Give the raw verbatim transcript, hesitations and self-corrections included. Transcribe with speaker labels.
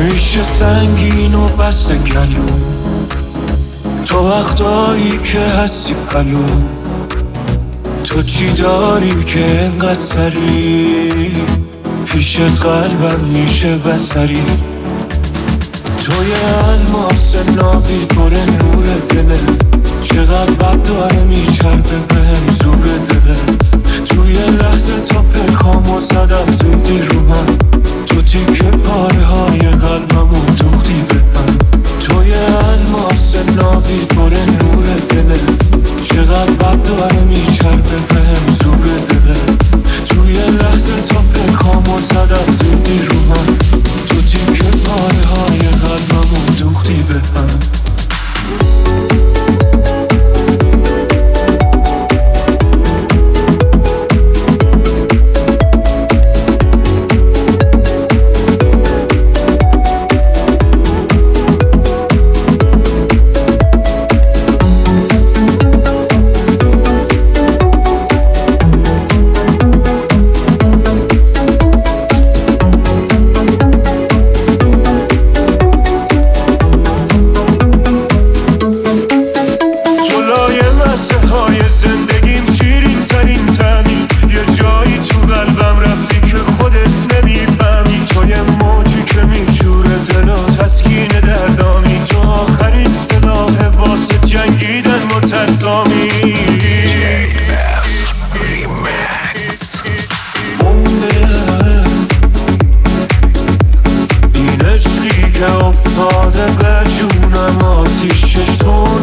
Speaker 1: میشه سنگین و بسته گلو، تو وقتایی که هستی پلو. تو چی داری که انقدر سری پیشت قلبم میشه بسری. توی الماس نابی پر نور دلت، چقدر بد داره میچربه بهم زور دلت. توی لحظه تا پکامو زدم زودی رو من، تو تیکه پاره های قلبمو دوختی به من. توی الماس نابی پر نور دلت، چقدر بد داره میچربه بهم زور دلت. توی لحظه تا پکامو زدم زودی رو من، تو تیکه پاره های قلبمو دوختی به من. این عشقی که افتاده به جونم، آتیشش تو